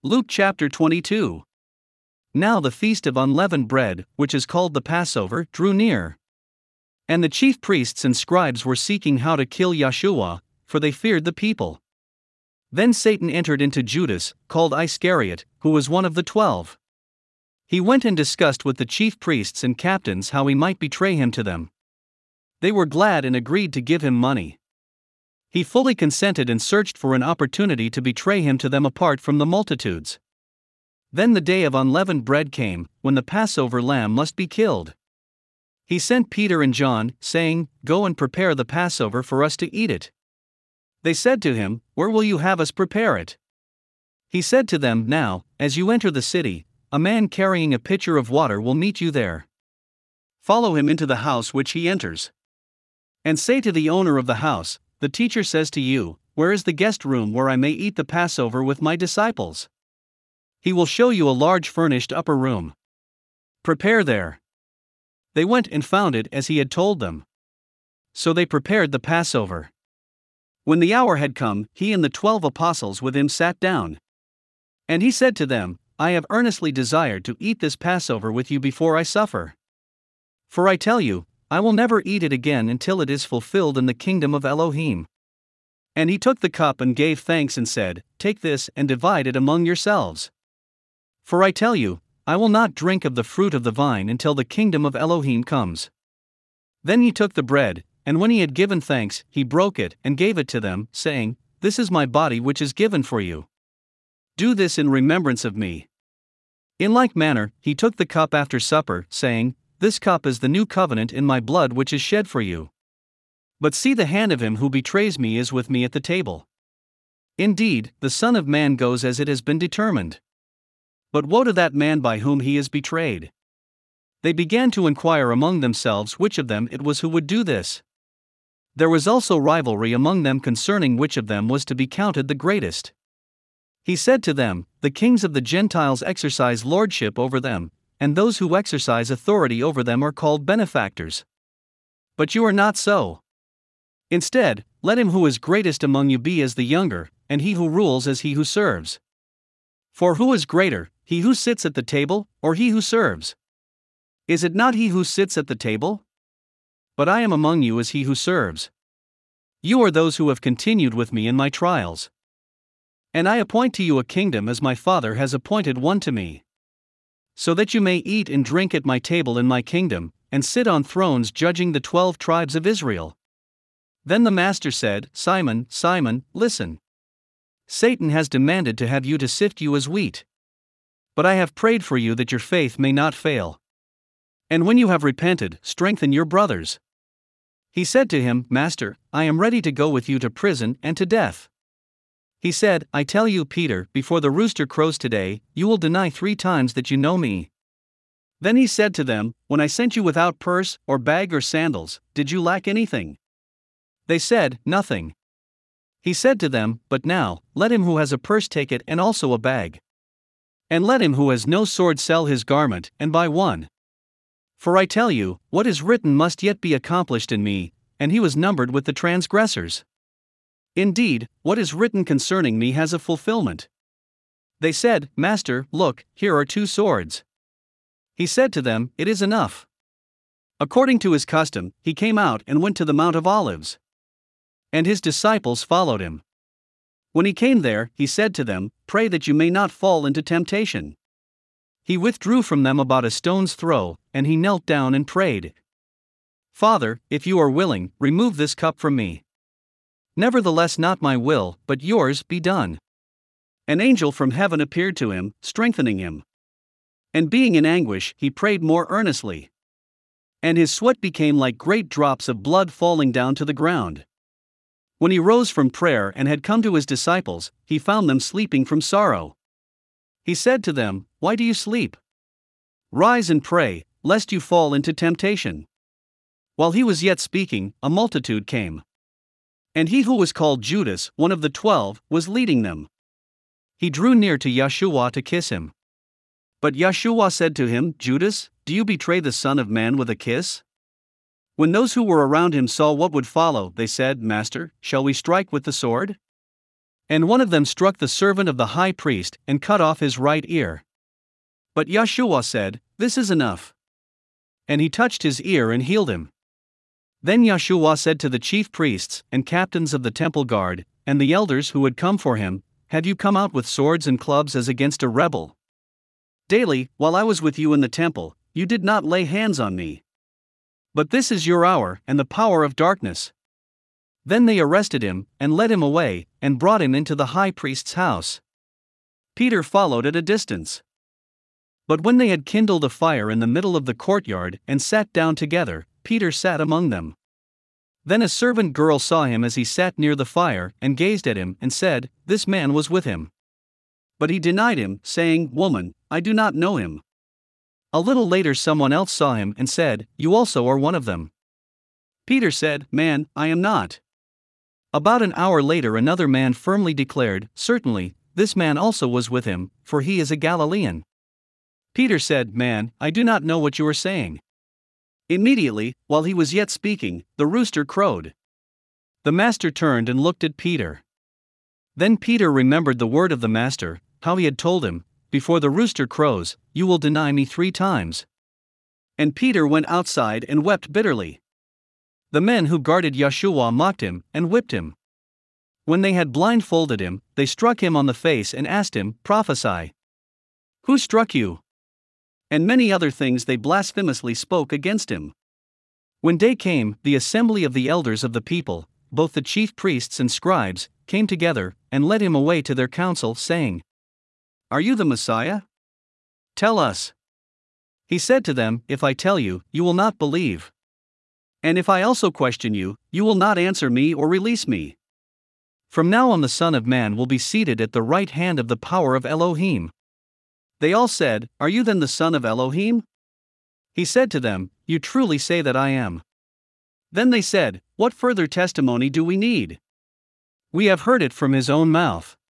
Luke chapter 22. Now the feast of unleavened bread, which is called the Passover, drew near. And the chief priests and scribes were seeking how to kill Yeshua, for they feared the people. Then Satan entered into Judas, called Iscariot, who was one of the 12. He went and discussed with the chief priests and captains how he might betray him to them. They were glad and agreed to give him money. He fully consented and searched for an opportunity to betray him to them apart from the multitudes. Then the day of unleavened bread came, when the Passover lamb must be killed. He sent Peter and John, saying, "Go and prepare the Passover for us to eat it." They said to him, "Where will you have us prepare it?" He said to them, "Now, as you enter the city, a man carrying a pitcher of water will meet you there. Follow him into the house which he enters. And say to the owner of the house, 'The teacher says to you, where is the guest room where I may eat the Passover with my disciples?' He will show you a large furnished upper room. Prepare there." They went and found it as he had told them. So they prepared the Passover. When the hour had come, he and the 12 apostles with him sat down. And he said to them, "I have earnestly desired to eat this Passover with you before I suffer. For I tell you, I will never eat it again until it is fulfilled in the kingdom of Elohim." And he took the cup and gave thanks and said, "Take this and divide it among yourselves. For I tell you, I will not drink of the fruit of the vine until the kingdom of Elohim comes." Then he took the bread, and when he had given thanks, he broke it and gave it to them, saying, "This is my body which is given for you. Do this in remembrance of me." In like manner, he took the cup after supper, saying, "This cup is the new covenant in my blood which is shed for you. But see, the hand of him who betrays me is with me at the table. Indeed, the Son of Man goes as it has been determined. But woe to that man by whom he is betrayed." They began to inquire among themselves which of them it was who would do this. There was also rivalry among them concerning which of them was to be counted the greatest. He said to them, "The kings of the Gentiles exercise lordship over them, and those who exercise authority over them are called benefactors. But you are not so. Instead, let him who is greatest among you be as the younger, and he who rules as he who serves. For who is greater, he who sits at the table, or he who serves? Is it not he who sits at the table? But I am among you as he who serves. You are those who have continued with me in my trials. And I appoint to you a kingdom as my Father has appointed one to me. So that you may eat and drink at my table in my kingdom, and sit on thrones judging the 12 tribes of Israel." Then the Master said, "Simon, Simon, listen. Satan has demanded to have you to sift you as wheat. But I have prayed for you that your faith may not fail. And when you have repented, strengthen your brothers." He said to him, "Master, I am ready to go with you to prison and to death." He said, "I tell you, Peter, before the rooster crows today, you will deny 3 times that you know me." Then he said to them, "When I sent you without purse, or bag or sandals, did you lack anything?" They said, "Nothing." He said to them, "But now, let him who has a purse take it and also a bag. And let him who has no sword sell his garment, and buy one. For I tell you, what is written must yet be accomplished in me, and he was numbered with the transgressors. Indeed, what is written concerning me has a fulfillment." They said, "Master, look, here are 2 swords." He said to them, "It is enough." According to his custom, he came out and went to the Mount of Olives. And his disciples followed him. When he came there, he said to them, "Pray that you may not fall into temptation." He withdrew from them about a stone's throw, and he knelt down and prayed, "Father, if you are willing, remove this cup from me. Nevertheless, not my will, but yours, be done." An angel from heaven appeared to him, strengthening him. And being in anguish, he prayed more earnestly. And his sweat became like great drops of blood falling down to the ground. When he rose from prayer and had come to his disciples, he found them sleeping from sorrow. He said to them, "Why do you sleep? Rise and pray, lest you fall into temptation." While he was yet speaking, a multitude came. And he who was called Judas, one of the 12, was leading them. He drew near to Yeshua to kiss him. But Yeshua said to him, "Judas, do you betray the Son of Man with a kiss?" When those who were around him saw what would follow, they said, "Master, shall we strike with the sword?" And one of them struck the servant of the high priest and cut off his right ear. But Yeshua said, "This is enough." And he touched his ear and healed him. Then Yeshua said to the chief priests and captains of the temple guard, and the elders who had come for him, "Have you come out with swords and clubs as against a rebel? Daily, while I was with you in the temple, you did not lay hands on me. But this is your hour and the power of darkness." Then they arrested him, and led him away, and brought him into the high priest's house. Peter followed at a distance. But when they had kindled a fire in the middle of the courtyard and sat down together, Peter sat among them. Then a servant girl saw him as he sat near the fire, and gazed at him, and said, "This man was with him." But he denied him, saying, "Woman, I do not know him." A little later someone else saw him and said, "You also are one of them." Peter said, "Man, I am not." About an hour later another man firmly declared, "Certainly, this man also was with him, for he is a Galilean." Peter said, "Man, I do not know what you are saying." Immediately, while he was yet speaking, the rooster crowed. The master turned and looked at Peter. Then Peter remembered the word of the master, how he had told him, "Before the rooster crows, you will deny me 3 times." And Peter went outside and wept bitterly. The men who guarded Yeshua mocked him and whipped him. When they had blindfolded him, they struck him on the face and asked him, "Prophesy. Who struck you?" And many other things they blasphemously spoke against him. When day came, the assembly of the elders of the people, both the chief priests and scribes, came together, and led him away to their council, saying, "Are you the Messiah? Tell us." He said to them, "If I tell you, you will not believe. And if I also question you, you will not answer me or release me. From now on the Son of Man will be seated at the right hand of the power of Elohim." They all said, "Are you then the son of Elohim?" He said to them, "You truly say that I am." Then they said, "What further testimony do we need? We have heard it from his own mouth."